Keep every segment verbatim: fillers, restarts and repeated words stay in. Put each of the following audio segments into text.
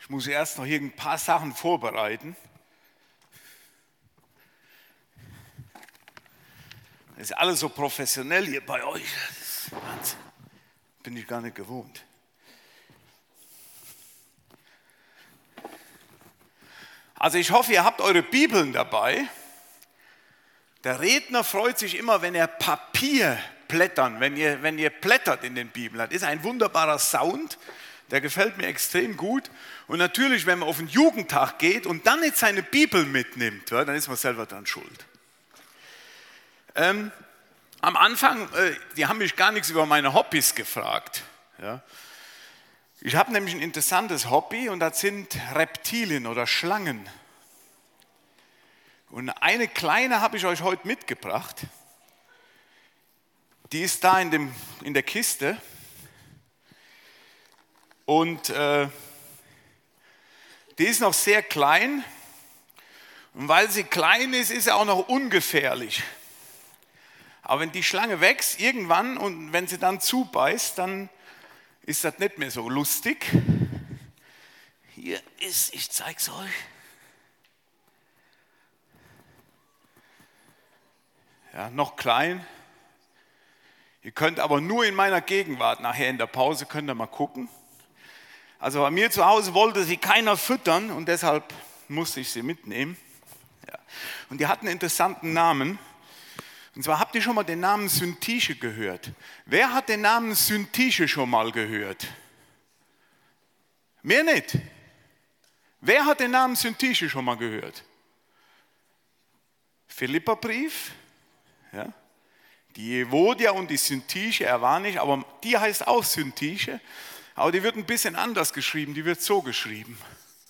Ich muss erst noch hier ein paar Sachen vorbereiten. Das ist alles so professionell hier bei euch. Das ist Wahnsinn. Bin ich gar nicht gewohnt. Also ich hoffe, ihr habt eure Bibeln dabei. Der Redner freut sich immer, wenn er Papier blättern, wenn ihr, wenn ihr blättert in den Bibeln. Das ist ein wunderbarer Sound, der gefällt mir extrem gut. Und natürlich, wenn man auf den Jugendtag geht und dann nicht seine Bibel mitnimmt, dann ist man selber dran schuld. Ähm, am Anfang, äh, die haben mich gar nichts über meine Hobbys gefragt. Ja. Ich habe nämlich ein interessantes Hobby und das sind Reptilien oder Schlangen. Und eine kleine habe ich euch heute mitgebracht. Die ist da in, dem, in der Kiste. Und äh, die ist noch sehr klein. Und weil sie klein ist, ist sie auch noch ungefährlich. Aber wenn die Schlange wächst, irgendwann, und wenn sie dann zubeißt, dann ist das nicht mehr so lustig. Hier ist, ich zeige es euch. Ja, noch klein. Ihr könnt aber nur in meiner Gegenwart, nachher in der Pause könnt ihr mal gucken. Also bei mir zu Hause wollte sie keiner füttern und deshalb musste ich sie mitnehmen. Ja. Und die hat einen interessanten Namen. Und zwar habt ihr schon mal den Namen Syntyche gehört. Wer hat den Namen Syntyche schon mal gehört? Mehr nicht. Wer hat den Namen Syntyche schon mal gehört? Philipperbrief. Ja. Die Evodia und die Syntyche, er war nicht, aber die heißt auch Syntyche. Aber die wird ein bisschen anders geschrieben, die wird so geschrieben.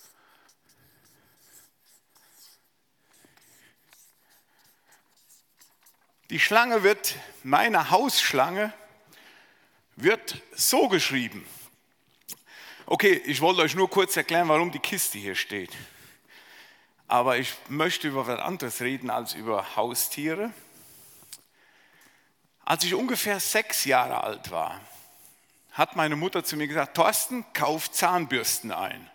Die Schlange wird, meine Hausschlange, wird so geschrieben. Okay, ich wollte euch nur kurz erklären, warum die Kiste hier steht. Aber ich möchte über was anderes reden als über Haustiere. Als ich ungefähr sechs Jahre alt war, hat meine Mutter zu mir gesagt, Thorsten, kauf Zahnbürsten ein.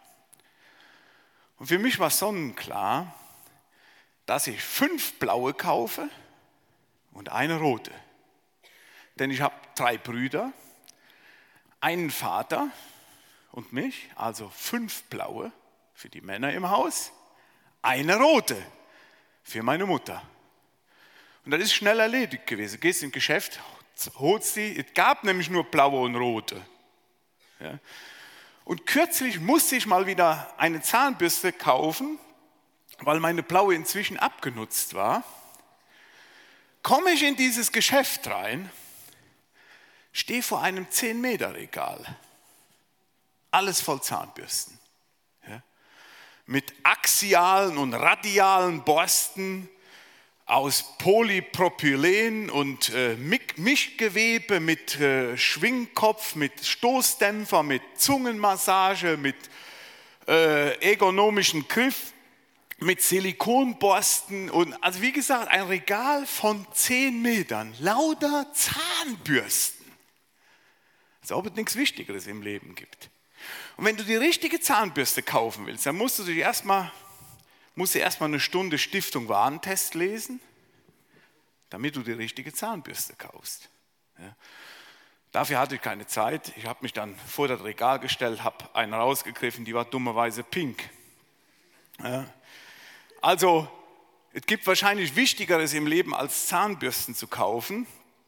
Und für mich war sonnenklar, dass ich fünf blaue kaufe und eine rote. Denn ich habe drei Brüder, einen Vater und mich, also fünf blaue für die Männer im Haus, eine rote für meine Mutter. Und das ist schnell erledigt gewesen. Du gehst ins Geschäft, holst die, es gab nämlich nur blaue und rote. Ja. Und kürzlich musste ich mal wieder eine Zahnbürste kaufen, weil meine blaue inzwischen abgenutzt war. Komme ich in dieses Geschäft rein, stehe vor einem zehn Meter Regal. Alles voll Zahnbürsten. Ja. Mit axialen und radialen Borsten aus Polypropylen und äh, Mischgewebe, mit äh, Schwingkopf, mit Stoßdämpfer, mit Zungenmassage, mit äh, ergonomischen Griff, mit Silikonborsten und also wie gesagt ein Regal von zehn Metern, lauter Zahnbürsten. Als ob es nichts Wichtigeres im Leben gibt. Und wenn du die richtige Zahnbürste kaufen willst, dann musst du dich erstmal musst du erstmal eine Stunde Stiftung Warentest lesen, damit du die richtige Zahnbürste kaufst. Ja. Dafür hatte ich keine Zeit. Ich habe mich dann vor das Regal gestellt, habe eine rausgegriffen, die war dummerweise pink. Ja. Also, es gibt wahrscheinlich Wichtigeres im Leben, als Zahnbürsten zu kaufen.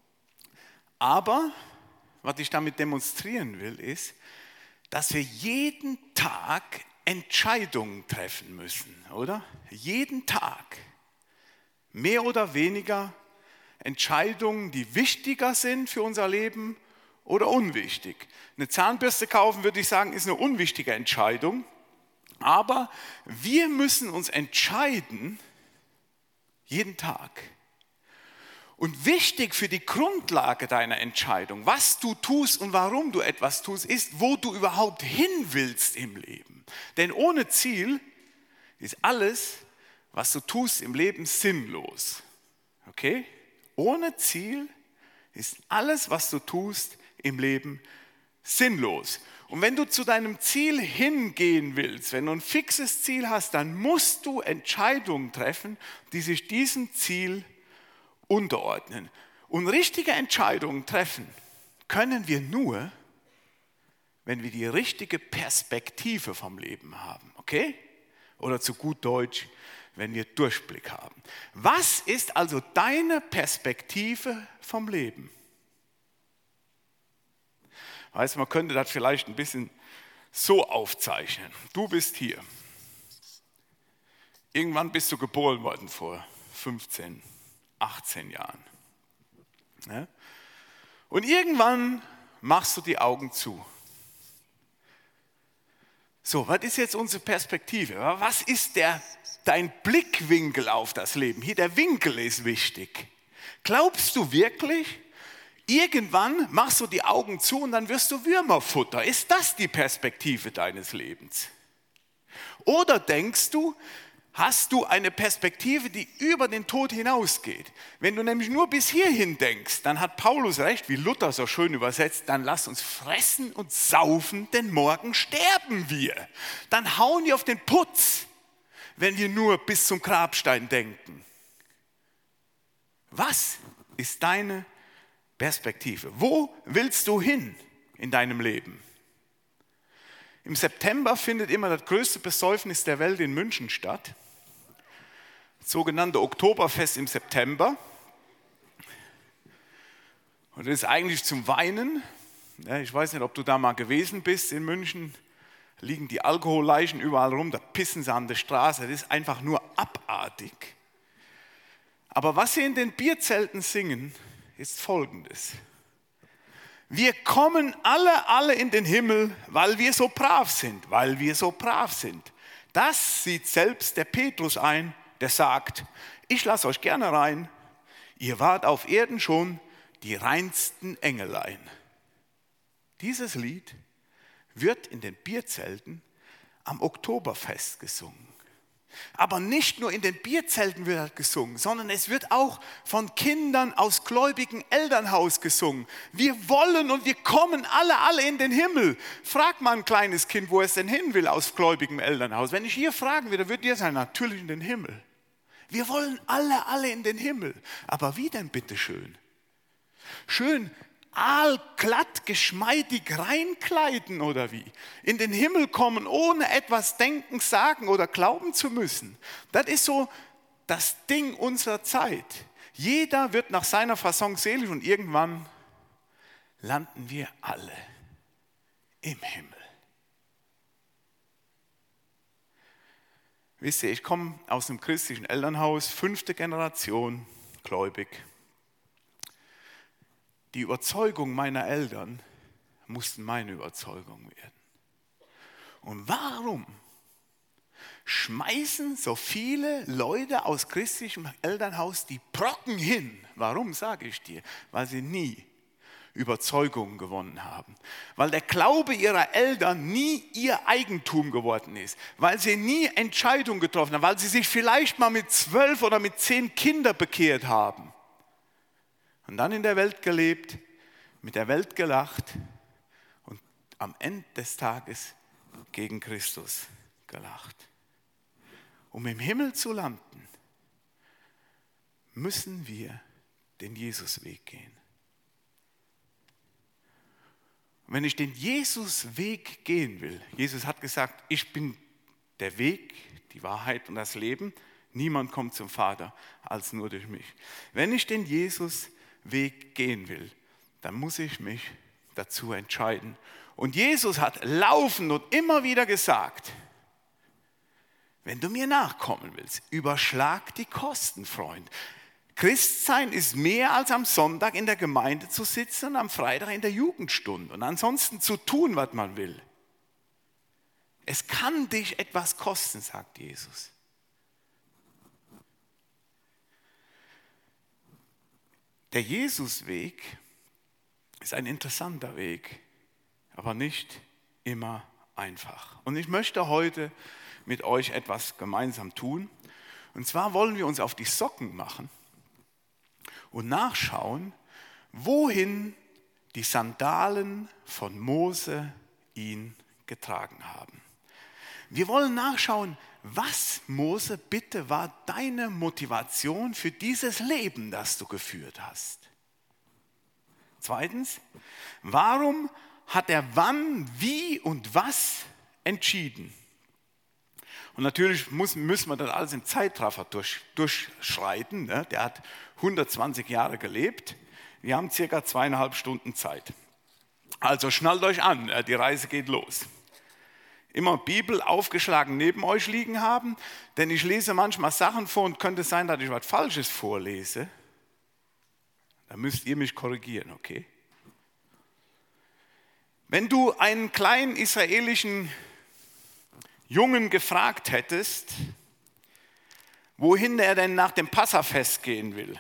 Aber, was ich damit demonstrieren will, ist, dass wir jeden Tag Entscheidungen treffen müssen, oder? Jeden Tag. Mehr oder weniger Entscheidungen, die wichtiger sind für unser Leben oder unwichtig. Eine Zahnbürste kaufen, würde ich sagen, ist eine unwichtige Entscheidung. Aber wir müssen uns entscheiden, jeden Tag. Und wichtig für die Grundlage deiner Entscheidung, was du tust und warum du etwas tust, ist, wo du überhaupt hin willst im Leben. Denn ohne Ziel ist alles, was du tust im Leben, sinnlos. Okay? Ohne Ziel ist alles, was du tust im Leben, sinnlos. Und wenn du zu deinem Ziel hingehen willst, wenn du ein fixes Ziel hast, dann musst du Entscheidungen treffen, die sich diesem Ziel unterordnen. Und richtige Entscheidungen treffen können wir nur, wenn wir die richtige Perspektive vom Leben haben, okay? Oder zu gut Deutsch, wenn wir Durchblick haben. Was ist also deine Perspektive vom Leben? Weißt du, man könnte das vielleicht ein bisschen so aufzeichnen. Du bist hier. Irgendwann bist du geboren worden vor fünfzehn, achtzehn Jahren. Ja? Und irgendwann machst du die Augen zu. So, was ist jetzt unsere Perspektive? Was ist der, dein Blickwinkel auf das Leben? Hier, der Winkel ist wichtig. Glaubst du wirklich, irgendwann machst du die Augen zu und dann wirst du Würmerfutter? Ist das die Perspektive deines Lebens? Oder denkst du, hast du eine Perspektive, die über den Tod hinausgeht? Wenn du nämlich nur bis hierhin denkst, dann hat Paulus recht, wie Luther so schön übersetzt, dann lass uns fressen und saufen, denn morgen sterben wir. Dann hauen wir auf den Putz, wenn wir nur bis zum Grabstein denken. Was ist deine Perspektive? Wo willst du hin in deinem Leben? Im September findet immer das größte Besäufnis der Welt in München statt. Das sogenannte Oktoberfest im September. Und das ist eigentlich zum Weinen. Ja, ich weiß nicht, ob du da mal gewesen bist in München. Da liegen die Alkoholleichen überall rum, da pissen sie an der Straße. Das ist einfach nur abartig. Aber was sie in den Bierzelten singen, ist Folgendes. Wir kommen alle, alle in den Himmel, weil wir so brav sind, weil wir so brav sind. Das sieht selbst der Petrus ein, der sagt, ich lasse euch gerne rein, ihr wart auf Erden schon die reinsten Engelein. Dieses Lied wird in den Bierzelten am Oktoberfest gesungen. Aber nicht nur in den Bierzelten wird das gesungen, sondern es wird auch von Kindern aus gläubigen Elternhaus gesungen. Wir wollen und wir kommen alle, alle in den Himmel. Frag mal ein kleines Kind, wo es denn hin will aus gläubigem Elternhaus. Wenn ich hier fragen würde, würde ihr sagen, natürlich in den Himmel. Wir wollen alle, alle in den Himmel. Aber wie denn bitte schön? Schön aalglatt, geschmeidig reinkleiden oder wie? In den Himmel kommen, ohne etwas denken, sagen oder glauben zu müssen. Das ist so das Ding unserer Zeit. Jeder wird nach seiner Fasson selig und irgendwann landen wir alle im Himmel. Wisst ihr, ich komme aus einem christlichen Elternhaus, fünfte Generation, gläubig. Die Überzeugung meiner Eltern mussten meine Überzeugung werden. Und warum schmeißen so viele Leute aus christlichem Elternhaus die Brocken hin? Warum, sage ich dir? Weil sie nie Überzeugungen gewonnen haben. Weil der Glaube ihrer Eltern nie ihr Eigentum geworden ist. Weil sie nie Entscheidungen getroffen haben. Weil sie sich vielleicht mal mit zwölf oder mit zehn Kindern bekehrt haben. Und dann in der Welt gelebt, mit der Welt gelacht und am Ende des Tages gegen Christus gelacht. Um im Himmel zu landen, müssen wir den Jesusweg gehen. Und wenn ich den Jesusweg gehen will, Jesus hat gesagt, ich bin der Weg, die Wahrheit und das Leben, niemand kommt zum Vater als nur durch mich. Wenn ich den Jesus Weg gehen will, dann muss ich mich dazu entscheiden. Und Jesus hat laufend und immer wieder gesagt, wenn du mir nachkommen willst, überschlag die Kosten, Freund. Christsein ist mehr als am Sonntag in der Gemeinde zu sitzen und am Freitag in der Jugendstunde und ansonsten zu tun, was man will. Es kann dich etwas kosten, sagt Jesus. Der Jesusweg ist ein interessanter Weg, aber nicht immer einfach. Und ich möchte heute mit euch etwas gemeinsam tun. Und zwar wollen wir uns auf die Socken machen und nachschauen, wohin die Sandalen von Mose ihn getragen haben. Wir wollen nachschauen, was, Mose, bitte war deine Motivation für dieses Leben, das du geführt hast? Zweitens, warum hat er wann, wie und was entschieden? Und natürlich muss, müssen wir das alles im Zeitraffer durch, durchschreiten. Ne? Der hat hundertzwanzig Jahre gelebt. Wir haben circa zweieinhalb Stunden Zeit. Also schnallt euch an, die Reise geht los. Immer Bibel aufgeschlagen neben euch liegen haben, denn ich lese manchmal Sachen vor und könnte sein, dass ich was Falsches vorlese. Da müsst ihr mich korrigieren, okay? Wenn du einen kleinen israelischen Jungen gefragt hättest, wohin er denn nach dem Passafest gehen will.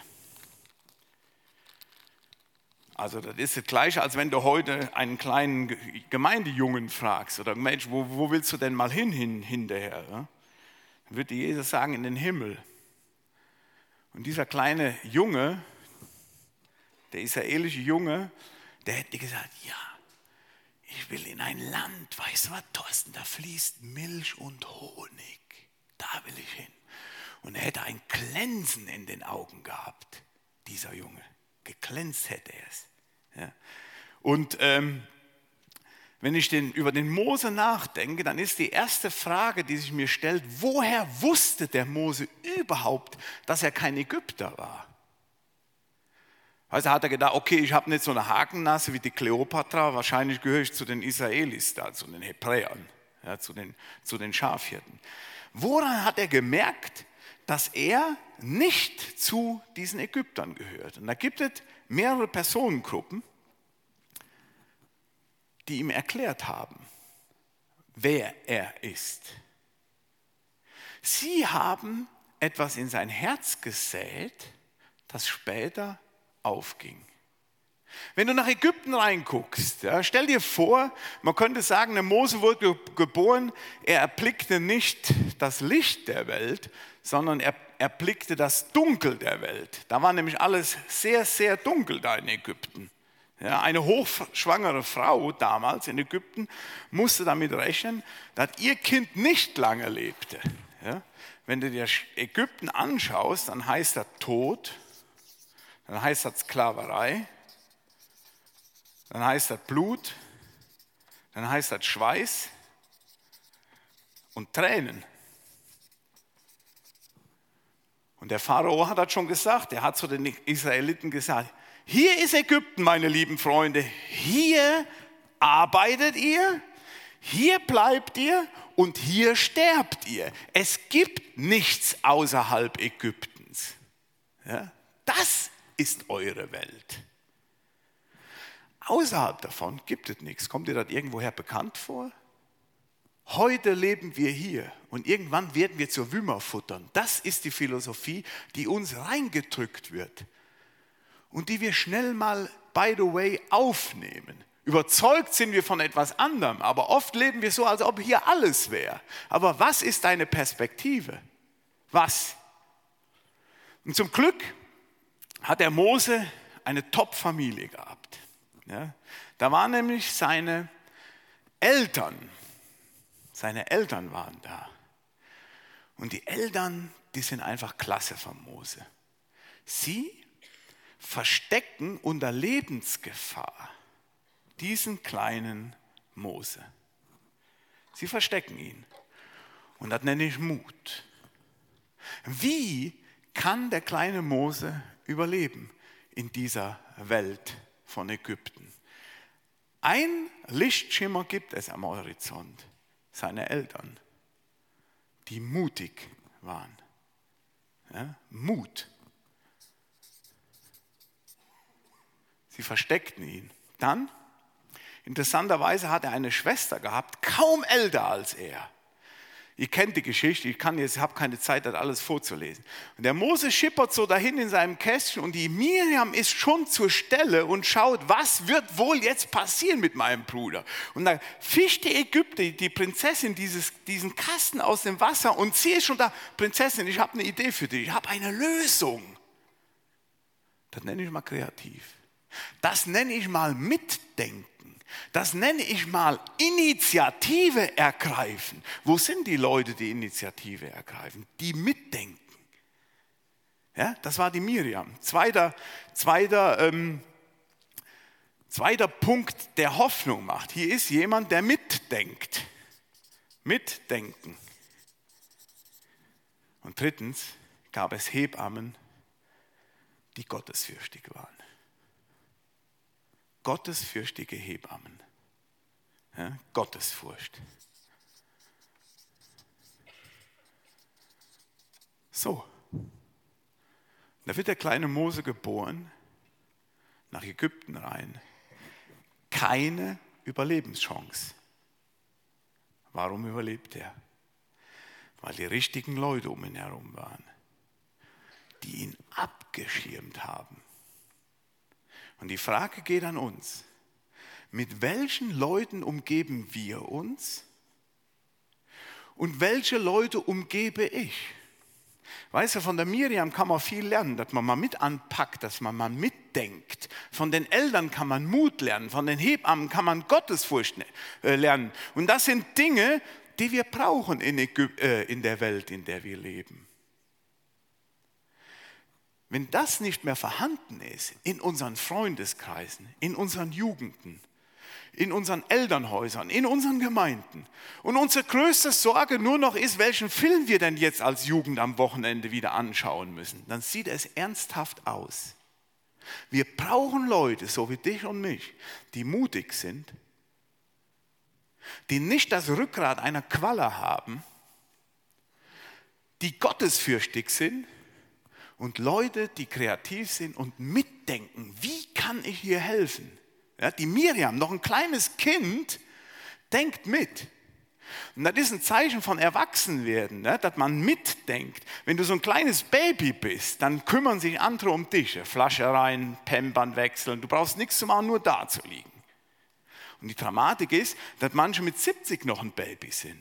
Also das ist das Gleiche, als wenn du heute einen kleinen Gemeindejungen fragst oder Mensch, wo, wo willst du denn mal hin, hin hinterher? Ja? Dann würde Jesus sagen, in den Himmel. Und dieser kleine Junge, der israelische Junge, der hätte gesagt, ja, ich will in ein Land, weißt du was, Thorsten, da fließt Milch und Honig, da will ich hin. Und er hätte ein Glänzen in den Augen gehabt, dieser Junge. Geglänzt hätte er es. Ja. Und ähm, wenn ich den, über den Mose nachdenke, dann ist die erste Frage, die sich mir stellt, woher wusste der Mose überhaupt, dass er kein Ägypter war? Also hat er gedacht, okay, ich habe nicht so eine Hakennase wie die Kleopatra, wahrscheinlich gehöre ich zu den Israelis da, zu den Hebräern, ja, zu den, zu den Schafhirten. Woran hat er gemerkt, dass er nicht zu diesen Ägyptern gehört? Und da gibt es mehrere Personengruppen, die ihm erklärt haben, wer er ist. Sie haben etwas in sein Herz gesät, das später aufging. Wenn du nach Ägypten reinguckst, ja, stell dir vor, man könnte sagen, der Mose wurde geboren, er erblickte nicht das Licht der Welt, sondern er erblickte das Dunkel der Welt. Da war nämlich alles sehr, sehr dunkel da in Ägypten. Ja, eine hochschwangere Frau damals in Ägypten musste damit rechnen, dass ihr Kind nicht lange lebte. Ja, wenn du dir Ägypten anschaust, dann heißt das Tod, dann heißt das Sklaverei, dann heißt das Blut, dann heißt das Schweiß und Tränen. Und der Pharao hat das schon gesagt, er hat zu den Israeliten gesagt, hier ist Ägypten, meine lieben Freunde, hier arbeitet ihr, hier bleibt ihr und hier sterbt ihr. Es gibt nichts außerhalb Ägyptens. Ja, das ist eure Welt. Außerhalb davon gibt es nichts. Kommt dir das irgendwoher bekannt vor? Heute leben wir hier und irgendwann werden wir zur Würmer futtern. Das ist die Philosophie, die uns reingedrückt wird und die wir schnell mal, by the way, aufnehmen. Überzeugt sind wir von etwas anderem, aber oft leben wir so, als ob hier alles wäre. Aber was ist deine Perspektive? Was? Und zum Glück hat der Mose eine Top-Familie gehabt. Ja, da waren nämlich seine Eltern. Seine Eltern waren da. Und die Eltern, die sind einfach klasse von Mose. Sie verstecken unter Lebensgefahr diesen kleinen Mose. Sie verstecken ihn. Und das nenne ich Mut. Wie kann der kleine Mose überleben in dieser Welt von Ägypten? Ein Lichtschimmer gibt es am Horizont. Seine Eltern, die mutig waren. Ja, Mut. Sie versteckten ihn. Dann, interessanterweise, hat er eine Schwester gehabt, kaum älter als er. Ihr kennt die Geschichte, ich kann jetzt, habe keine Zeit, das alles vorzulesen. Und der Mose schippert so dahin in seinem Kästchen und die Miriam ist schon zur Stelle und schaut, was wird wohl jetzt passieren mit meinem Bruder. Und da fischt die Ägypter, die Prinzessin, dieses, diesen Kasten aus dem Wasser und sie ist schon da, Prinzessin, ich habe eine Idee für dich, ich habe eine Lösung. Das nenne ich mal kreativ. Das nenne ich mal Mitdenken. Das nenne ich mal Initiative ergreifen. Wo sind die Leute, die Initiative ergreifen? Die mitdenken. Ja, das war die Miriam. Zweiter, zweiter, ähm, zweiter Punkt, der Hoffnung macht. Hier ist jemand, der mitdenkt. Mitdenken. Und drittens gab es Hebammen, die gottesfürchtig waren. Gottesfürchtige Hebammen. Ja, Gottesfurcht. So. Da wird der kleine Mose geboren, nach Ägypten rein. Keine Überlebenschance. Warum überlebt er? Weil die richtigen Leute um ihn herum waren, die ihn abgeschirmt haben. Und die Frage geht an uns. Mit welchen Leuten umgeben wir uns? Und welche Leute umgebe ich? Weißt du, von der Miriam kann man viel lernen, dass man mal mit anpackt, dass man mal mitdenkt. Von den Eltern kann man Mut lernen, von den Hebammen kann man Gottesfurcht lernen. Und das sind Dinge, die wir brauchen in, Ägyp- äh, in der Welt, in der wir leben. Wenn das nicht mehr vorhanden ist in unseren Freundeskreisen, in unseren Jugenden, in unseren Elternhäusern, in unseren Gemeinden und unsere größte Sorge nur noch ist, welchen Film wir denn jetzt als Jugend am Wochenende wieder anschauen müssen, dann sieht es ernsthaft aus. Wir brauchen Leute, so wie dich und mich, die mutig sind, die nicht das Rückgrat einer Qualle haben, die gottesfürchtig sind, und Leute, die kreativ sind und mitdenken, wie kann ich hier helfen? Ja, die Miriam, noch ein kleines Kind, denkt mit. Und das ist ein Zeichen von Erwachsenwerden, ne, dass man mitdenkt. Wenn du so ein kleines Baby bist, dann kümmern sich andere um dich. Flasche rein, Pampern wechseln, du brauchst nichts zu machen, nur da zu liegen. Und die Dramatik ist, dass manche mit siebzig noch ein Baby sind.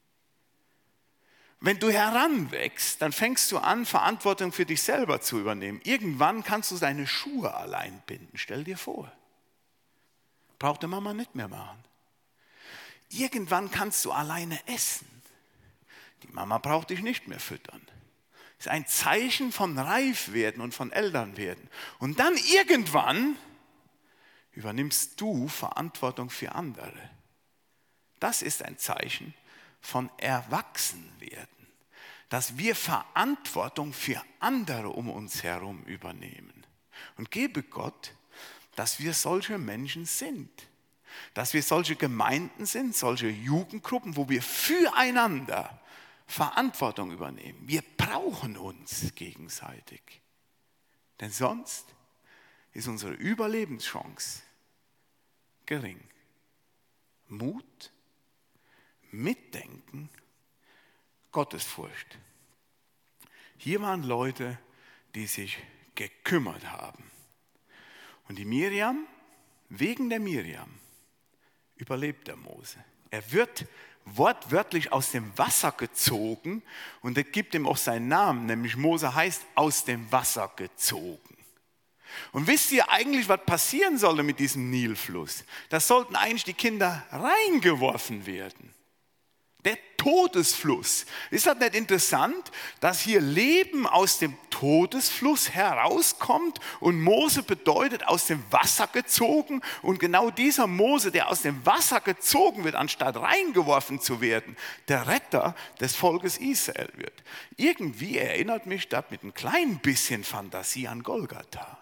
Wenn du heranwächst, dann fängst du an, Verantwortung für dich selber zu übernehmen. Irgendwann kannst du deine Schuhe allein binden. Stell dir vor. Braucht die Mama nicht mehr machen. Irgendwann kannst du alleine essen. Die Mama braucht dich nicht mehr füttern. Das ist ein Zeichen von Reifwerden und von Elternwerden. Und dann irgendwann übernimmst du Verantwortung für andere. Das ist ein Zeichen von Erwachsenwerden, dass wir Verantwortung für andere um uns herum übernehmen. Und gebe Gott, dass wir solche Menschen sind, dass wir solche Gemeinden sind, solche Jugendgruppen, wo wir füreinander Verantwortung übernehmen. Wir brauchen uns gegenseitig, denn sonst ist unsere Überlebenschance gering. Mut, Mitdenken, Gottesfurcht. Hier waren Leute, die sich gekümmert haben. Und die Miriam, wegen der Miriam, überlebt der Mose. Er wird wortwörtlich aus dem Wasser gezogen und er gibt ihm auch seinen Namen, nämlich Mose heißt aus dem Wasser gezogen. Und wisst ihr eigentlich, was passieren sollte mit diesem Nilfluss? Da sollten eigentlich die Kinder reingeworfen werden. Der Todesfluss. Ist das nicht interessant, dass hier Leben aus dem Todesfluss herauskommt und Mose bedeutet aus dem Wasser gezogen und genau dieser Mose, der aus dem Wasser gezogen wird, anstatt reingeworfen zu werden, der Retter des Volkes Israel wird. Irgendwie erinnert mich das mit ein klein bisschen Fantasie an Golgatha.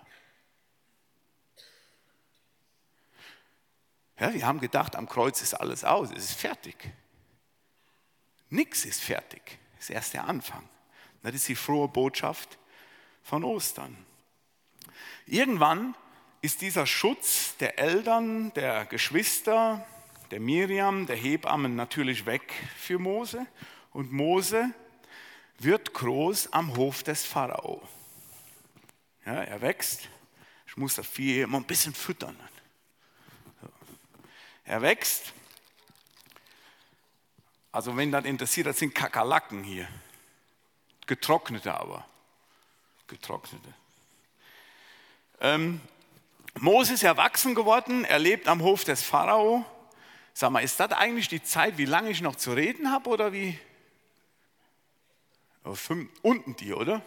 Ja, wir haben gedacht, am Kreuz ist alles aus, es ist fertig. Nichts ist fertig, das ist erst der Anfang. Das ist die frohe Botschaft von Ostern. Irgendwann ist dieser Schutz der Eltern, der Geschwister, der Miriam, der Hebammen natürlich weg für Mose. Und Mose wird groß am Hof des Pharao. Ja, er wächst, ich muss das Vieh immer ein bisschen füttern. Er wächst. Also wenn das interessiert, das sind Kakerlaken hier. Getrocknete aber. Getrocknete. Ähm, Mose ist erwachsen geworden, er lebt am Hof des Pharao. Sag mal, ist das eigentlich die Zeit, wie lange ich noch zu reden habe oder wie? Oh, fünf, unten die, oder?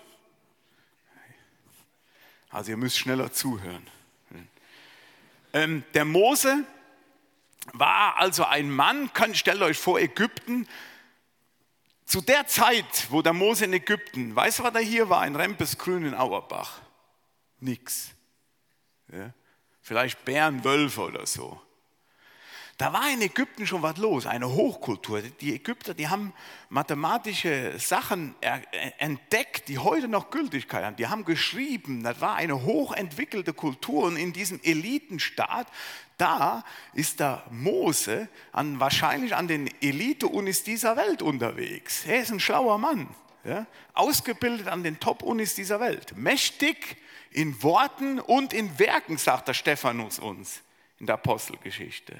Also ihr müsst schneller zuhören. Ähm, der Mose war also ein Mann, stellt euch vor, Ägypten. Zu der Zeit, wo der Mose in Ägypten, weißt du, was da hier war? Ein Rempesgrün in Auerbach. Nix. Ja? Vielleicht Bären, Wölfe oder so. Da war in Ägypten schon was los, eine Hochkultur. Die Ägypter, die haben mathematische Sachen entdeckt, die heute noch Gültigkeit haben. Die haben geschrieben, das war eine hochentwickelte Kultur. Und in diesem Elitenstaat, da ist der Mose an, wahrscheinlich an den Elite-Unis dieser Welt unterwegs. Er ist ein schlauer Mann, ja? Ausgebildet an den Top-Unis dieser Welt. Mächtig in Worten und in Werken, sagt der Stephanus uns in der Apostelgeschichte.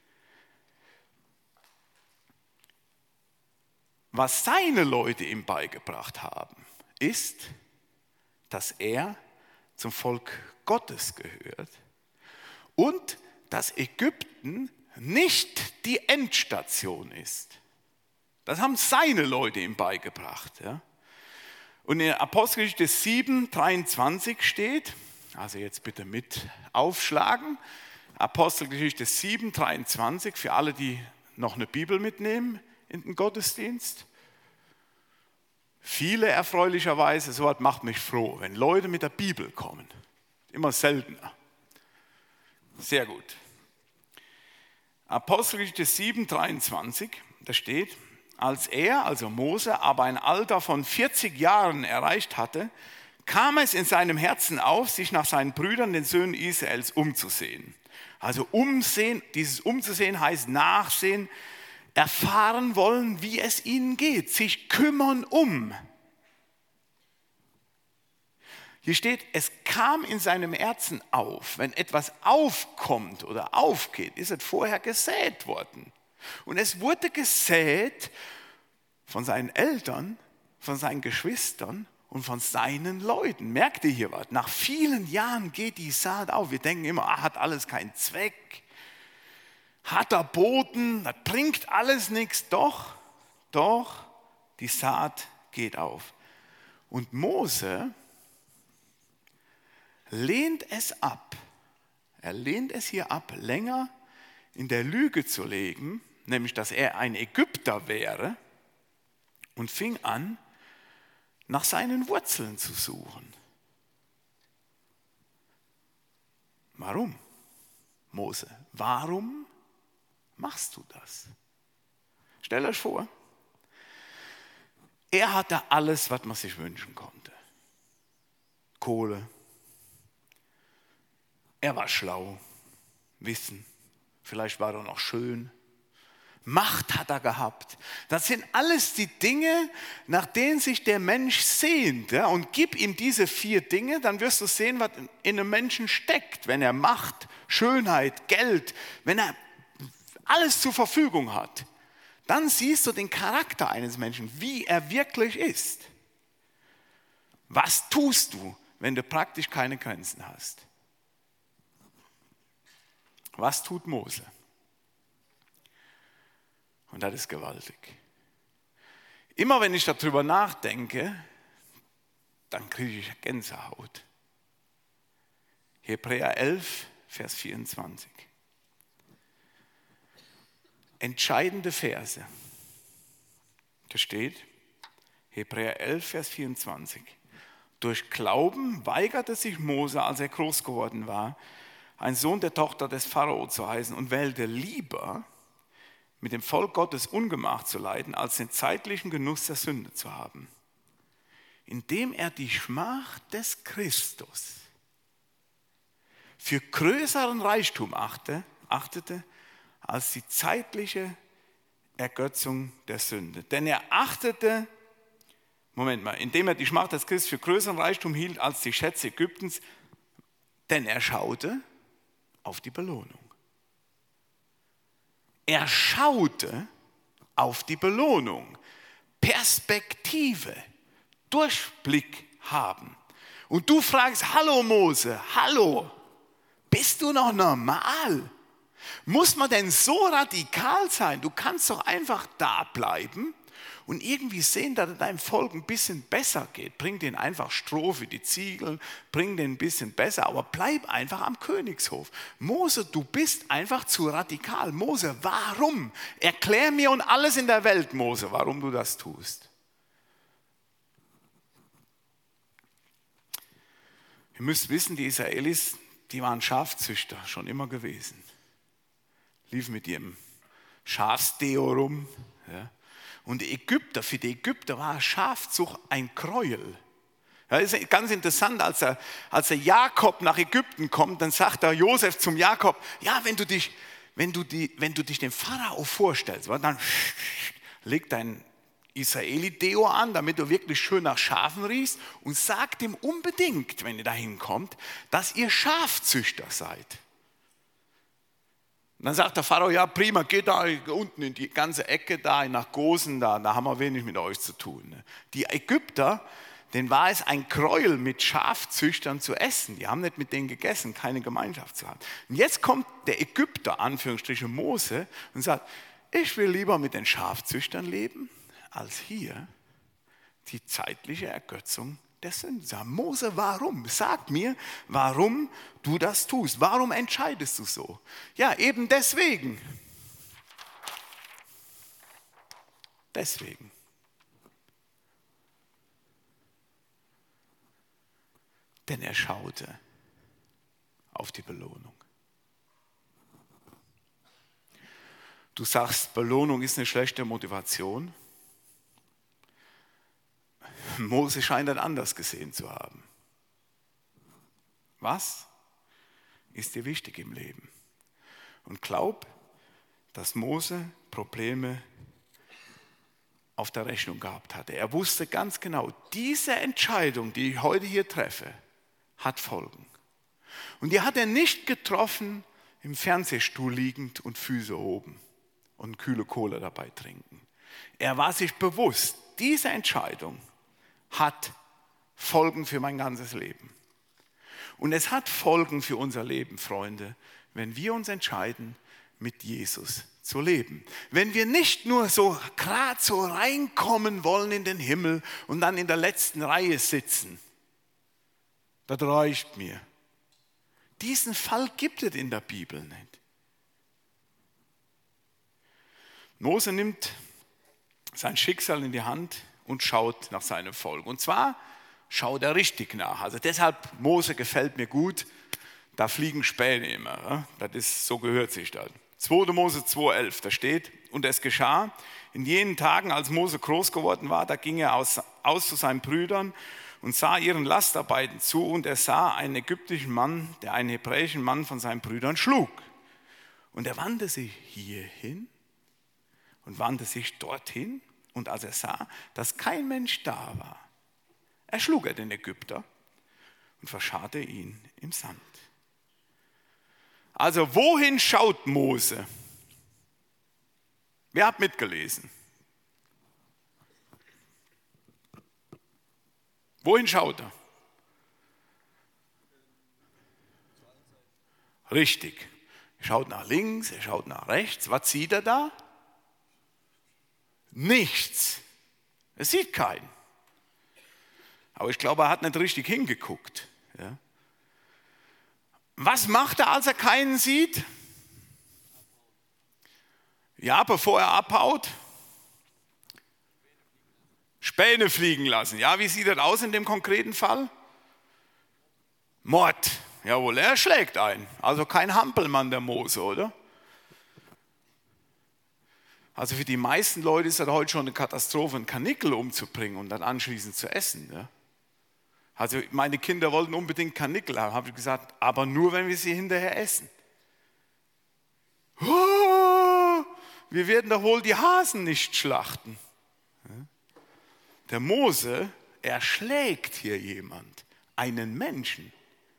Was seine Leute ihm beigebracht haben, ist, dass er zum Volk Gottes gehört und dass Ägypten nicht die Endstation ist. Das haben seine Leute ihm beigebracht. Ja? Und in Apostelgeschichte sieben, dreiundzwanzig steht, also jetzt bitte mit aufschlagen, Apostelgeschichte sieben, dreiundzwanzig, für alle, die noch eine Bibel mitnehmen in den Gottesdienst. Viele erfreulicherweise, so was macht mich froh, wenn Leute mit der Bibel kommen. Immer seltener. Sehr gut. Apostelgeschichte sieben, dreiundzwanzig, da steht, als er, also Mose, aber ein Alter von vierzig Jahren erreicht hatte, kam es in seinem Herzen auf, sich nach seinen Brüdern, den Söhnen Israels, umzusehen. Also umsehen, dieses Umzusehen heißt nachsehen, erfahren wollen, wie es ihnen geht, sich kümmern um. Hier steht, es kam in seinem Herzen auf. Wenn etwas aufkommt oder aufgeht, ist es vorher gesät worden. Und es wurde gesät von seinen Eltern, von seinen Geschwistern und von seinen Leuten. Merkt ihr hier was? Nach vielen Jahren geht die Saat auf. Wir denken immer, ah, hat alles keinen Zweck. Harter Boden, das bringt alles nichts. Doch, doch, die Saat geht auf. Und Mose lehnt es ab. Er lehnt es hier ab, länger in der Lüge zu leben, nämlich, dass er ein Ägypter wäre, und fing an, nach seinen Wurzeln zu suchen. Warum, Mose? Warum machst du das? Stellt euch vor, er hatte alles, was man sich wünschen konnte. Kohle. Er war schlau, Wissen. Vielleicht war er noch schön. Macht hat er gehabt. Das sind alles die Dinge, nach denen sich der Mensch sehnt. Ja? Und gib ihm diese vier Dinge, dann wirst du sehen, was in einem Menschen steckt. Wenn er Macht, Schönheit, Geld, wenn er alles zur Verfügung hat, dann siehst du den Charakter eines Menschen, wie er wirklich ist. Was tust du, wenn du praktisch keine Grenzen hast? Was tut Mose? Und das ist gewaltig. Immer wenn ich darüber nachdenke, dann kriege ich Gänsehaut. Hebräer elf, Vers vierundzwanzig. Entscheidende Verse. Da steht, Hebräer elf, Vers vierundzwanzig. Durch Glauben weigerte sich Mose, als er groß geworden war, ein Sohn der Tochter des Pharao zu heißen, und wählte lieber, mit dem Volk Gottes Ungemach zu leiden, als den zeitlichen Genuss der Sünde zu haben. Indem er die Schmach des Christus für größeren Reichtum achte, achtete, als die zeitliche Ergötzung der Sünde. Denn er achtete, Moment mal, indem er die Schmach des Christus für größeren Reichtum hielt als die Schätze Ägyptens, denn er schaute auf die Belohnung. Er schaute auf die Belohnung. Perspektive, Durchblick haben. Und du fragst, hallo Mose, hallo, Bist du noch normal? Muss man denn so radikal sein? Du kannst doch einfach da bleiben und irgendwie sehen, dass es deinem Volk ein bisschen besser geht. Bring denen einfach Stroh für die Ziegel, bring denen ein bisschen besser, aber bleib einfach am Königshof. Mose, du bist einfach zu radikal. Mose, warum? Erklär mir und alles in der Welt, Mose, warum du das tust. Ihr müsst wissen, die Israelis, die waren Schafzüchter, schon immer gewesen. Liefen mit ihrem Schafsdeo rum. Ja. Und die Ägypter, für die Ägypter war Schafzucht ein Gräuel. Ja, das ist ganz interessant, als der, als der Jakob nach Ägypten kommt, dann sagt der Josef zum Jakob, ja, wenn du dich, wenn du die, wenn du dich dem Pharao vorstellst, dann leg dein Israeli-Deo an, damit du wirklich schön nach Schafen riechst und sagt ihm unbedingt, wenn ihr dahin kommt, dass ihr Schafzüchter seid. Und dann sagt der Pharao, ja prima, geht da unten in die ganze Ecke da, nach Gosen, da, da haben wir wenig mit euch zu tun. Die Ägypter, denen war es ein Gräuel, mit Schafzüchtern zu essen. Die haben nicht mit denen gegessen, keine Gemeinschaft zu haben. Und jetzt kommt der Ägypter, Anführungsstriche Mose, und sagt, ich will lieber mit den Schafzüchtern leben, als hier die zeitliche Ergötzung der Sünde. Mose, warum? Sag mir, warum du das tust. Warum entscheidest du so? Ja, eben deswegen. Deswegen. Denn er schaute auf die Belohnung. Du sagst, Belohnung ist eine schlechte Motivation. Mose scheint das anders gesehen zu haben. Was ist dir wichtig im Leben? Und glaub, dass Mose Probleme auf der Rechnung gehabt hatte. Er wusste ganz genau, diese Entscheidung, die ich heute hier treffe, hat Folgen. Und die hat er nicht getroffen, im Fernsehstuhl liegend und Füße oben und kühle Cola dabei trinken. Er war sich bewusst, diese Entscheidung hat Folgen für mein ganzes Leben. Und es hat Folgen für unser Leben, Freunde, wenn wir uns entscheiden, mit Jesus zu leben. Wenn wir nicht nur so gerade so reinkommen wollen in den Himmel und dann in der letzten Reihe sitzen. Das reicht mir. Diesen Fall gibt es in der Bibel nicht. Mose nimmt sein Schicksal in die Hand und schaut nach seinem Volk. Und zwar schaut er richtig nach. Also deshalb, Mose gefällt mir gut, da fliegen Späne immer. Das ist, so gehört sich das. zweiter Mose zwei elf, da steht, und es geschah, in jenen Tagen, als Mose groß geworden war, da ging er aus, aus zu seinen Brüdern und sah ihren Lastarbeiten zu, und er sah einen ägyptischen Mann, der einen hebräischen Mann von seinen Brüdern schlug. Und er wandte sich hierhin und wandte sich dorthin, und als er sah, dass kein Mensch da war, erschlug er den Ägypter und verscharrte ihn im Sand. Also wohin schaut Mose? Wer hat mitgelesen? Wohin schaut er? Richtig. Er schaut nach links, er schaut nach rechts. Was sieht er da? Nichts. Er sieht keinen. Aber ich glaube, er hat nicht richtig hingeguckt. Ja. Was macht er, als er keinen sieht? Ja, bevor er abhaut, Späne fliegen lassen. Ja, wie sieht das aus in dem konkreten Fall? Mord. Jawohl, er schlägt ein. Also kein Hampelmann der Mose, oder? Also für die meisten Leute ist das heute schon eine Katastrophe, einen Karnickel umzubringen und dann anschließend zu essen. Ja? Also meine Kinder wollten unbedingt Karnickel haben, habe ich gesagt, aber nur, wenn wir sie hinterher essen. Oh, wir werden doch wohl die Hasen nicht schlachten. Der Mose erschlägt hier jemand, einen Menschen.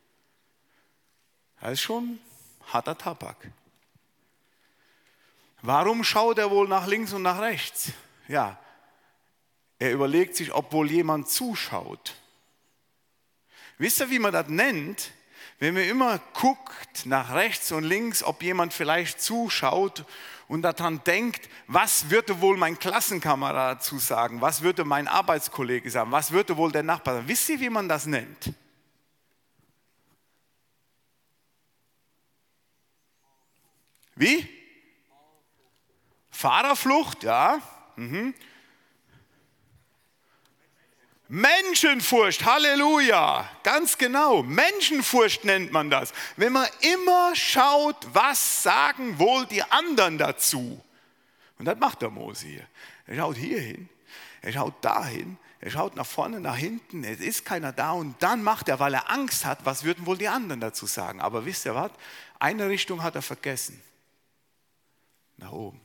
Das ist schon harter Tabak. Warum schaut er wohl nach links und nach rechts? Ja, er überlegt sich, ob wohl jemand zuschaut. Wisst ihr, wie man das nennt? Wenn man immer guckt nach rechts und links, ob jemand vielleicht zuschaut und daran denkt, was würde wohl mein Klassenkamerad dazu sagen, was würde mein Arbeitskollege sagen, was würde wohl der Nachbar sagen. Wisst ihr, wie man das nennt? Wie? Fahrerflucht, ja. Mhm. Menschenfurcht, Halleluja, ganz genau, Menschenfurcht nennt man das. Wenn man immer schaut, was sagen wohl die anderen dazu. Und das macht der Mose hier. Er schaut hier hin, er schaut dahin, er schaut nach vorne, nach hinten, es ist keiner da und dann macht er, weil er Angst hat, was würden wohl die anderen dazu sagen. Aber wisst ihr was, eine Richtung hat er vergessen, nach oben.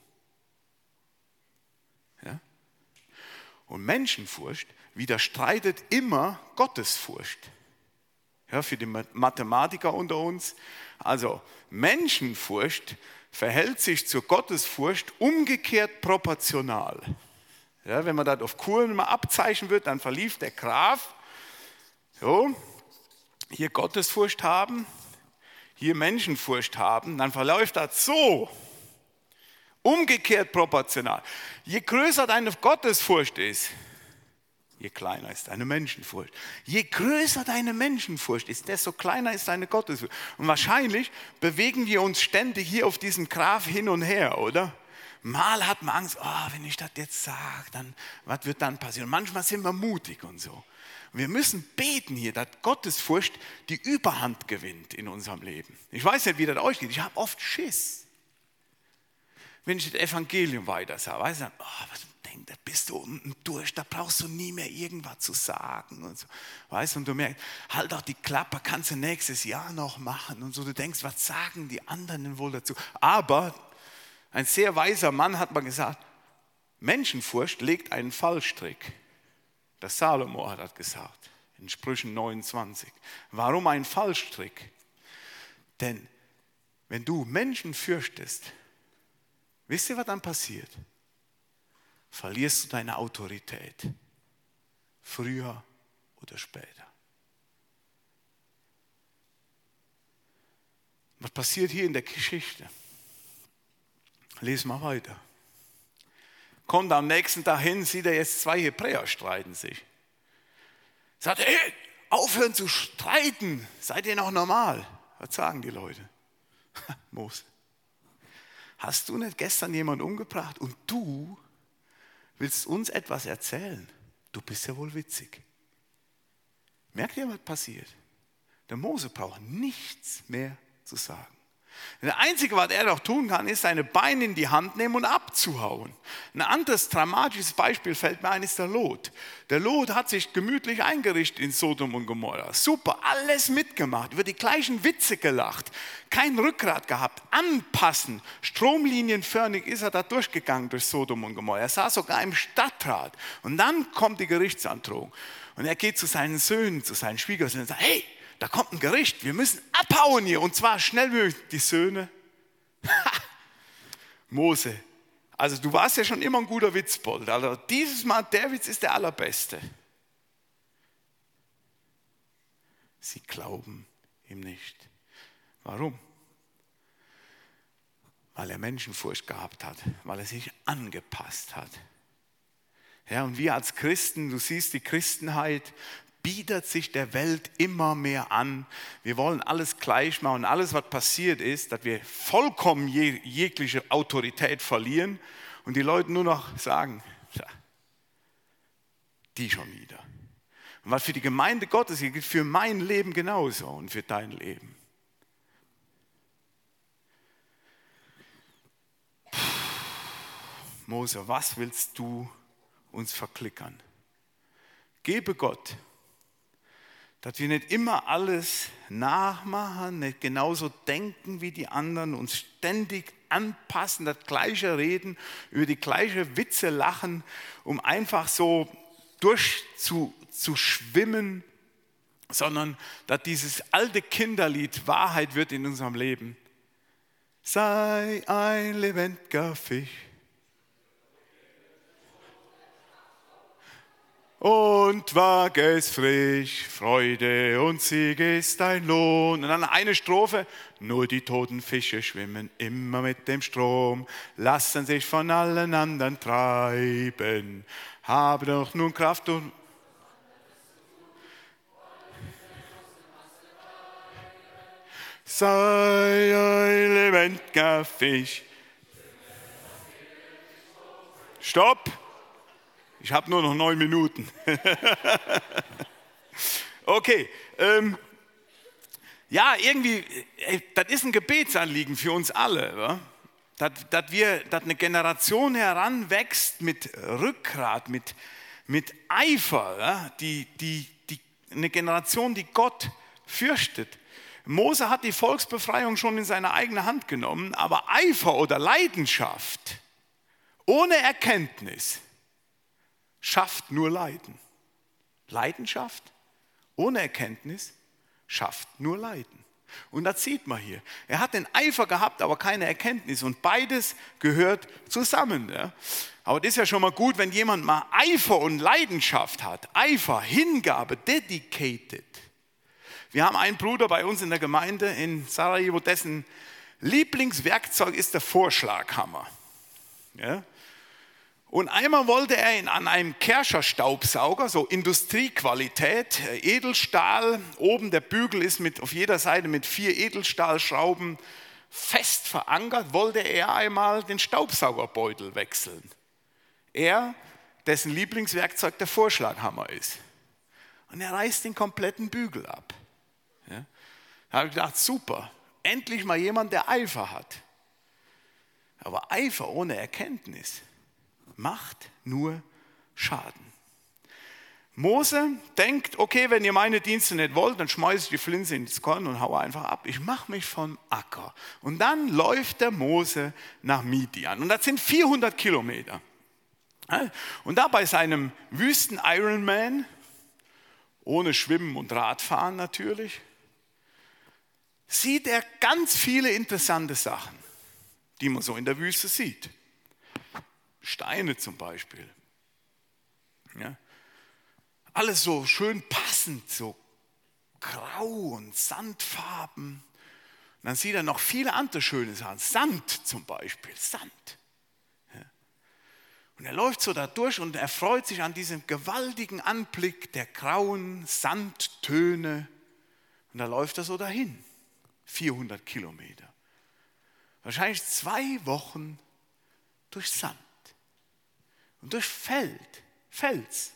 Ja? Und Menschenfurcht widerstreitet immer Gottesfurcht. Ja, für die Mathematiker unter uns. Also Menschenfurcht verhält sich zur Gottesfurcht umgekehrt proportional. Ja, wenn man das auf Kuren mal abzeichnen wird, dann verlief der Graph. So, hier Gottesfurcht haben, hier Menschenfurcht haben, dann verläuft das so. Umgekehrt proportional. Je größer deine Gottesfurcht ist, je kleiner ist deine Menschenfurcht. Je größer deine Menschenfurcht ist, desto kleiner ist deine Gottesfurcht. Und wahrscheinlich bewegen wir uns ständig hier auf diesem Graph hin und her, oder? Mal hat man Angst, oh, wenn ich das jetzt sage, dann, was wird dann passieren? Und manchmal sind wir mutig und so. Und wir müssen beten hier, dass Gottesfurcht die Überhand gewinnt in unserem Leben. Ich weiß nicht, wie das euch geht. Ich habe oft Schiss, wenn ich das Evangelium weiter sage. Weißt du, oh, was denk, da bist du unten durch, da brauchst du nie mehr irgendwas zu sagen. Und so. Weißt du, und du merkst, halt doch die Klappe, kannst du nächstes Jahr noch machen. Und so, du denkst, was sagen die anderen denn wohl dazu? Aber ein sehr weiser Mann hat mal gesagt, Menschenfurcht legt einen Fallstrick. Der Salomo hat das gesagt, in Sprüchen neunundzwanzig. Warum ein Fallstrick? Denn wenn du Menschen fürchtest, wisst ihr, was dann passiert? Verlierst du deine Autorität. Früher oder später. Was passiert hier in der Geschichte? Lies mal weiter. Kommt am nächsten Tag hin, sieht er jetzt zwei Hebräer streiten sich. Sagt, hey, aufhören zu streiten, seid ihr noch normal? Was sagen die Leute? Mose. Hast du nicht gestern jemanden umgebracht und du willst uns etwas erzählen? Du bist ja wohl witzig. Merkt ihr, was passiert? Der Mose braucht nichts mehr zu sagen. Das Einzige, was er doch tun kann, ist, seine Beine in die Hand nehmen und abzuhauen. Ein anderes dramatisches Beispiel fällt mir ein, ist der Lot. Der Lot hat sich gemütlich eingerichtet in Sodom und Gomorra. Super, alles mitgemacht, über die gleichen Witze gelacht, kein Rückgrat gehabt, anpassen. Stromlinienförmig ist er da durchgegangen durch Sodom und Gomorra. Er saß sogar im Stadtrat. Und dann kommt die Gerichtsandrohung. Und er geht zu seinen Söhnen, zu seinen Schwiegersöhnen und sagt, hey, da kommt ein Gericht, wir müssen abhauen hier und zwar schnell wie möglich. Die Söhne, Mose, also du warst ja schon immer ein guter Witzbold, also dieses Mal, der Witz ist der allerbeste. Sie glauben ihm nicht. Warum? Weil er Menschenfurcht gehabt hat, weil er sich angepasst hat. Ja, und wir als Christen, du siehst die Christenheit, bietet sich der Welt immer mehr an. Wir wollen alles gleich machen und alles, was passiert ist, dass wir vollkommen jeg- jegliche Autorität verlieren und die Leute nur noch sagen, ja, die schon wieder. Und was für die Gemeinde Gottes gilt, für mein Leben genauso und für dein Leben. Puh. Mose, was willst du uns verklickern? Gebe Gott, dass wir nicht immer alles nachmachen, nicht genauso denken wie die anderen, uns ständig anpassen, das Gleiche reden, über die gleiche Witze lachen, um einfach so durchzuschwimmen, sondern dass dieses alte Kinderlied Wahrheit wird in unserem Leben. Sei ein lebendiger Fisch. Oh, und wag es frisch, Freude und Sieg ist dein Lohn. Und dann eine Strophe, nur die toten Fische schwimmen immer mit dem Strom, lassen sich von allen anderen treiben, habe doch nun Kraft und sei ein lebendiger Fisch. Stopp! Ich habe nur noch neun Minuten. Okay. Ähm, ja, irgendwie, ey, das ist ein Gebetsanliegen für uns alle. Ja? Dass, dass, wir, dass eine Generation heranwächst mit Rückgrat, mit, mit Eifer. Ja? Die, die, die, eine Generation, die Gott fürchtet. Mose hat die Volksbefreiung schon in seine eigene Hand genommen, aber Eifer oder Leidenschaft ohne Erkenntnis schafft nur Leiden. Leidenschaft ohne Erkenntnis schafft nur Leiden. Und das sieht man hier. Er hat den Eifer gehabt, aber keine Erkenntnis. Und beides gehört zusammen. Ja? Aber das ist ja schon mal gut, wenn jemand mal Eifer und Leidenschaft hat. Eifer, Hingabe, dedicated. Wir haben einen Bruder bei uns in der Gemeinde in Sarajevo, dessen Lieblingswerkzeug ist der Vorschlaghammer. Ja? Und einmal wollte er ihn an einem Kärcher-Staubsauger, so Industriequalität, Edelstahl, oben der Bügel ist mit, auf jeder Seite mit vier Edelstahlschrauben fest verankert, wollte er einmal den Staubsaugerbeutel wechseln. Er, dessen Lieblingswerkzeug der Vorschlaghammer ist. Und er reißt den kompletten Bügel ab. Ja? Da habe ich gedacht, super, endlich mal jemand, der Eifer hat. Aber Eifer ohne Erkenntnis macht nur Schaden. Mose denkt, okay, wenn ihr meine Dienste nicht wollt, dann schmeiße ich die Flinte ins Korn und haue einfach ab. Ich mache mich vom Acker. Und dann läuft der Mose nach Midian. Und das sind vierhundert Kilometer. Und da bei seinem Wüsten-Ironman, ohne Schwimmen und Radfahren natürlich, sieht er ganz viele interessante Sachen, die man so in der Wüste sieht. Steine zum Beispiel. Ja. Alles so schön passend, so grau und Sandfarben. Und dann sieht er noch viele andere schöne Sachen. Sand zum Beispiel, Sand. Ja. Und er läuft so da durch und er freut sich an diesem gewaltigen Anblick der grauen Sandtöne. Und da läuft er so dahin. vierhundert Kilometer. Wahrscheinlich zwei Wochen durch Sand. Und durch Feld, Fels.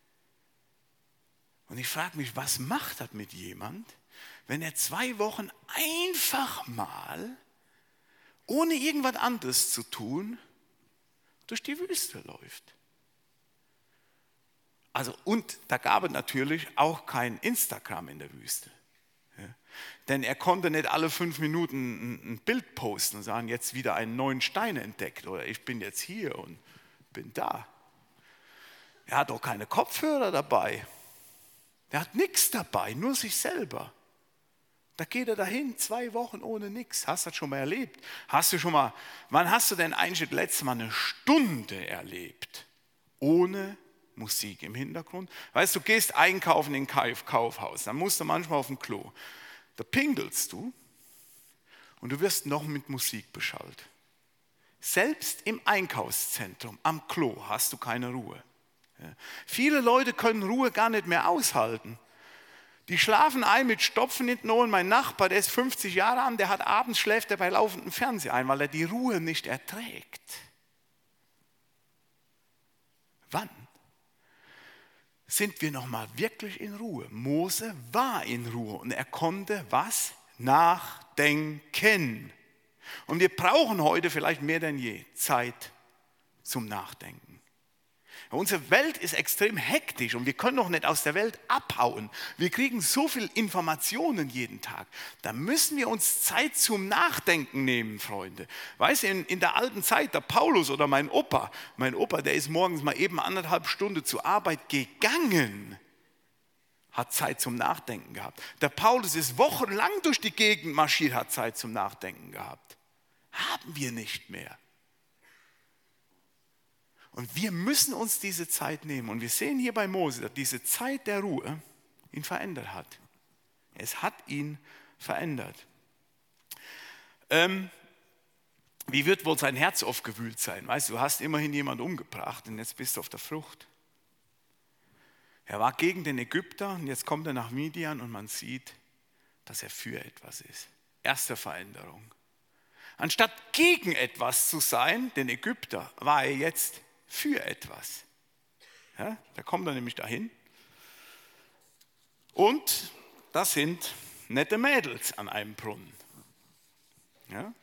Und ich frage mich, was macht das mit jemand, wenn er zwei Wochen einfach mal, ohne irgendwas anderes zu tun, durch die Wüste läuft? Also, und da gab es natürlich auch kein Instagram in der Wüste. Ja. Denn er konnte nicht alle fünf Minuten ein, ein Bild posten und sagen, jetzt wieder einen neuen Stein entdeckt oder ich bin jetzt hier und bin da. Er hat auch keine Kopfhörer dabei. Er hat nichts dabei, nur sich selber. Da geht er dahin, zwei Wochen ohne nichts. Hast du das schon mal erlebt? Hast du schon mal, wann hast du denn eigentlich das letzte Mal eine Stunde erlebt? Ohne Musik im Hintergrund? Weißt du, du gehst einkaufen in ein Kaufhaus, dann musst du manchmal auf dem Klo. Da pingelst du und du wirst noch mit Musik beschallt. Selbst im Einkaufszentrum, am Klo, hast du keine Ruhe. Ja. Viele Leute können Ruhe gar nicht mehr aushalten. Die schlafen ein mit Stopfen in den Ohren. Mein Nachbar, der ist fünfzig Jahre alt, der hat abends schläft er bei laufendem Fernseher ein, weil er die Ruhe nicht erträgt. Wann sind wir noch mal wirklich in Ruhe? Mose war in Ruhe und er konnte was? Nachdenken. Und wir brauchen heute vielleicht mehr denn je Zeit zum Nachdenken. Unsere Welt ist extrem hektisch und wir können doch nicht aus der Welt abhauen. Wir kriegen so viel Informationen jeden Tag. Da müssen wir uns Zeit zum Nachdenken nehmen, Freunde. Weißt du, in, in der alten Zeit, der Paulus oder mein Opa, mein Opa, der ist morgens mal eben anderthalb Stunden zur Arbeit gegangen, hat Zeit zum Nachdenken gehabt. Der Paulus ist wochenlang durch die Gegend marschiert, hat Zeit zum Nachdenken gehabt. Haben wir nicht mehr. Und wir müssen uns diese Zeit nehmen. Und wir sehen hier bei Mose, dass diese Zeit der Ruhe ihn verändert hat. Es hat ihn verändert. Ähm, wie wird wohl sein Herz aufgewühlt sein? Weißt du, du hast immerhin jemanden umgebracht und jetzt bist du auf der Flucht. Er war gegen den Ägypter und jetzt kommt er nach Midian und man sieht, dass er für etwas ist. Erste Veränderung. Anstatt gegen etwas zu sein, den Ägypter, war er jetzt für etwas. Ja, da kommt er nämlich dahin. Und das sind nette Mädels an einem Brunnen. Ja.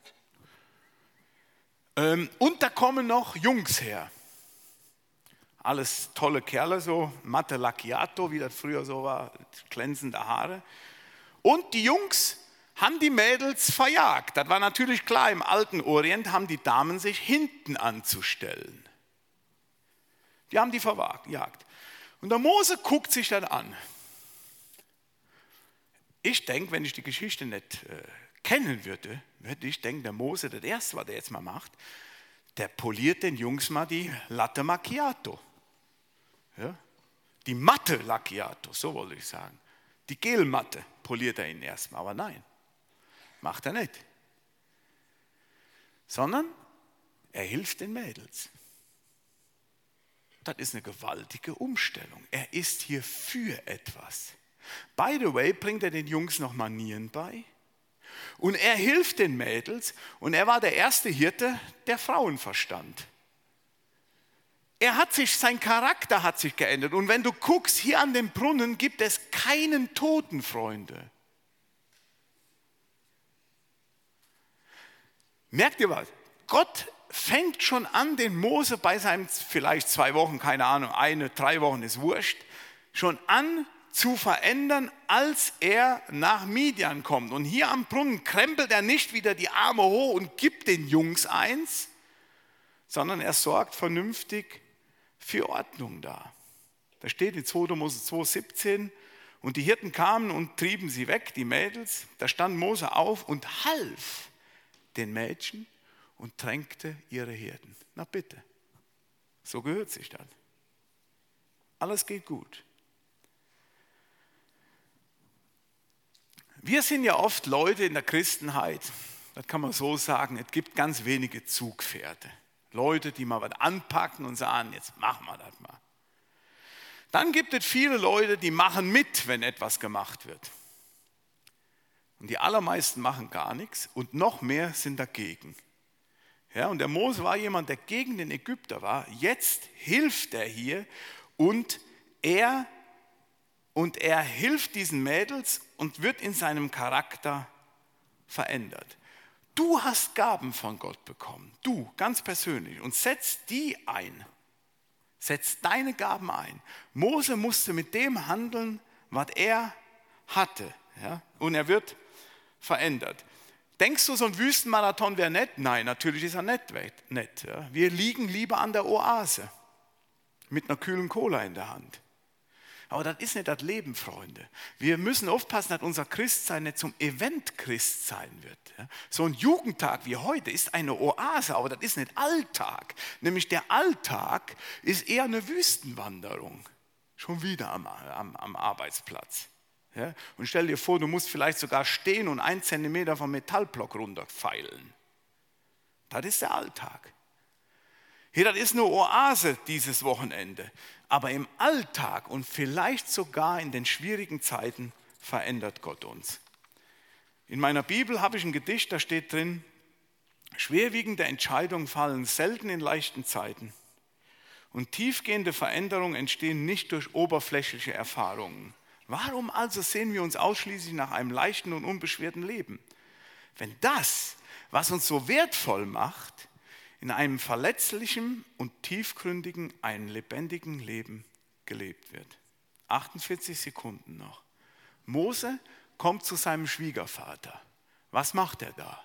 Ähm, und da kommen noch Jungs her. Alles tolle Kerle, so Matte Lacchiato, wie das früher so war, glänzende Haare. Und die Jungs haben die Mädels verjagt. Das war natürlich klar, im alten Orient haben die Damen sich hinten anzustellen. Die haben die verjagt. Und der Mose guckt sich das an. Ich denke, wenn ich die Geschichte nicht äh, kennen würde, würde ich denken, der Mose, das Erste, was er jetzt mal macht, der poliert den Jungs mal die Latte Macchiato. Ja? Die Matte Lacchiato, so wollte ich sagen. Die Gelmatte poliert er ihnen erstmal, aber nein, macht er nicht. Sondern er hilft den Mädels. Das ist eine gewaltige Umstellung. Er ist hier für etwas. By the way, bringt er den Jungs noch Manieren bei. Und er hilft den Mädels und er war der erste Hirte, der Frauen verstand. Er hat sich, sein Charakter hat sich geändert. Und wenn du guckst, hier an dem Brunnen gibt es keinen Toten, Freunde. Merkt ihr was? Gott fängt schon an, den Mose bei seinem, vielleicht zwei Wochen, keine Ahnung, eine, drei Wochen ist wurscht, schon an zu verändern, als er nach Midian kommt. Und hier am Brunnen krempelt er nicht wieder die Arme hoch und gibt den Jungs eins, sondern er sorgt vernünftig für Ordnung da. Da steht in zweiter Mose zwei siebzehn, und die Hirten kamen und trieben sie weg, die Mädels. Da stand Mose auf und half den Mädchen und tränkte ihre Herden. Na bitte, so gehört sich das. Alles geht gut. Wir sind ja oft Leute in der Christenheit, das kann man so sagen, es gibt ganz wenige Zugpferde. Leute, die mal was anpacken und sagen, jetzt machen wir das mal. Dann gibt es viele Leute, die machen mit, wenn etwas gemacht wird. Und die allermeisten machen gar nichts und noch mehr sind dagegen. Ja, und der Mose war jemand, der gegen den Ägypter war. Jetzt hilft er hier und er, und er hilft diesen Mädels und wird in seinem Charakter verändert. Du hast Gaben von Gott bekommen, du ganz persönlich, und setz die ein. Setz deine Gaben ein. Mose musste mit dem handeln, was er hatte. Ja? Und er wird verändert. Denkst du, so ein Wüstenmarathon wäre nett? Nein, natürlich ist er nicht nett. Ja? Wir liegen lieber an der Oase mit einer kühlen Cola in der Hand. Aber das ist nicht das Leben, Freunde. Wir müssen aufpassen, dass unser Christsein nicht zum Event-Christsein wird. So ein Jugendtag wie heute ist eine Oase, aber das ist nicht Alltag. Nämlich der Alltag ist eher eine Wüstenwanderung. Schon wieder am, am, am Arbeitsplatz. Ja? Und stell dir vor, du musst vielleicht sogar stehen und einen Zentimeter vom Metallblock runterfeilen. Das ist der Alltag. Hier, das ist eine Oase dieses Wochenende. Aber im Alltag und vielleicht sogar in den schwierigen Zeiten verändert Gott uns. In meiner Bibel habe ich ein Gedicht, da steht drin, schwerwiegende Entscheidungen fallen selten in leichten Zeiten. Und tiefgehende Veränderungen entstehen nicht durch oberflächliche Erfahrungen. Warum also sehen wir uns ausschließlich nach einem leichten und unbeschwerten Leben? Wenn das, was uns so wertvoll macht, in einem verletzlichen und tiefgründigen, einem lebendigen Leben gelebt wird. achtundvierzig Sekunden noch. Mose kommt zu seinem Schwiegervater. Was macht er da?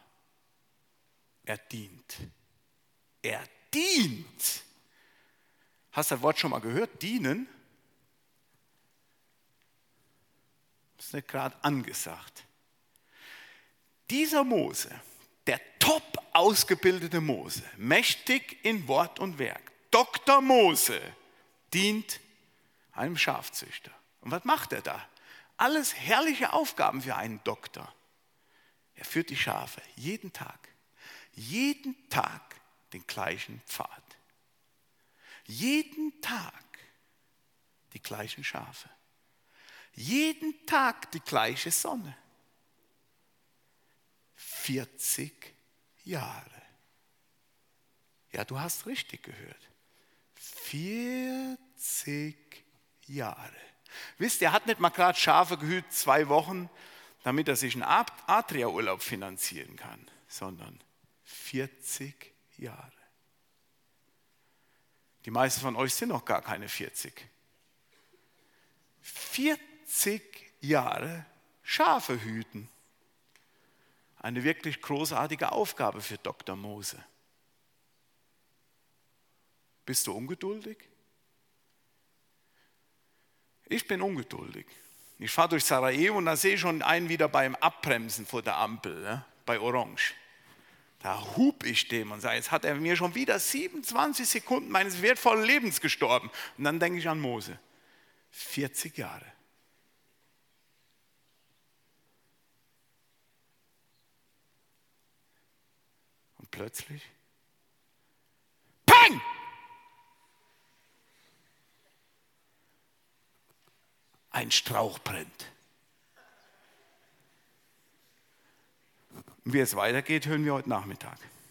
Er dient. Er dient. Hast du das Wort schon mal gehört? Dienen? Das ist nicht gerade angesagt. Dieser Mose, der top ausgebildete Mose, mächtig in Wort und Werk, Doktor Mose dient einem Schafzüchter. Und was macht er da? Alles herrliche Aufgaben für einen Doktor. Er führt die Schafe jeden Tag, jeden Tag den gleichen Pfad. Jeden Tag die gleichen Schafe. Jeden Tag die gleiche Sonne. vierzig Jahre. Ja, du hast richtig gehört. vierzig Jahre. Wisst ihr, er hat nicht mal gerade Schafe gehütet, zwei Wochen, damit er sich einen Adria-Urlaub finanzieren kann, sondern vierzig Jahre. Die meisten von euch sind noch gar keine vierzig. vierzig Jahre Schafe hüten. Eine wirklich großartige Aufgabe für Doktor Mose. Bist du ungeduldig? Ich bin ungeduldig. Ich fahre durch Sarajevo und da sehe ich schon einen wieder beim Abbremsen vor der Ampel, ne, bei Orange. Da hub ich dem und sage, jetzt hat er mir schon wieder siebenundzwanzig Sekunden meines wertvollen Lebens gestorben. Und dann denke ich an Mose. vierzig Jahre. Und plötzlich, pang! Ein Strauch brennt. Und wie es weitergeht, hören wir heute Nachmittag.